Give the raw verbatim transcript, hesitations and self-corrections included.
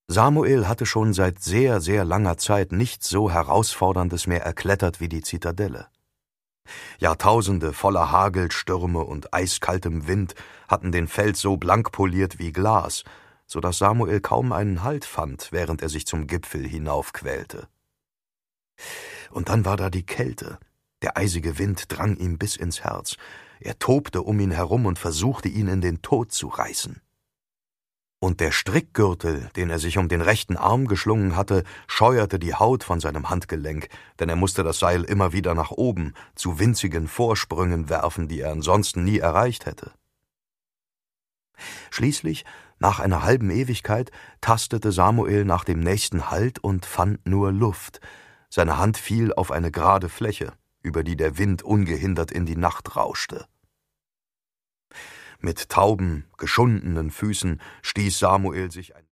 Samuel hatte schon seit sehr, sehr langer Zeit nichts so Herausforderndes mehr erklettert wie die Zitadelle. Jahrtausende voller Hagelstürme und eiskaltem Wind hatten den Fels so blank poliert wie Glas, so daß Samuel kaum einen Halt fand, während er sich zum Gipfel hinaufquälte. Und dann war da die Kälte. Der eisige Wind drang ihm bis ins Herz. Er tobte um ihn herum und versuchte, ihn in den Tod zu reißen. Und der Strickgürtel, den er sich um den rechten Arm geschlungen hatte, scheuerte die Haut von seinem Handgelenk, denn er musste das Seil immer wieder nach oben, zu winzigen Vorsprüngen werfen, die er ansonsten nie erreicht hätte. Schließlich, nach einer halben Ewigkeit, tastete Samuel nach dem nächsten Halt und fand nur Luft. Seine Hand fiel auf eine gerade Fläche, über die der Wind ungehindert in die Nacht rauschte. Mit tauben, geschundenen Füßen stieß Samuel sich ein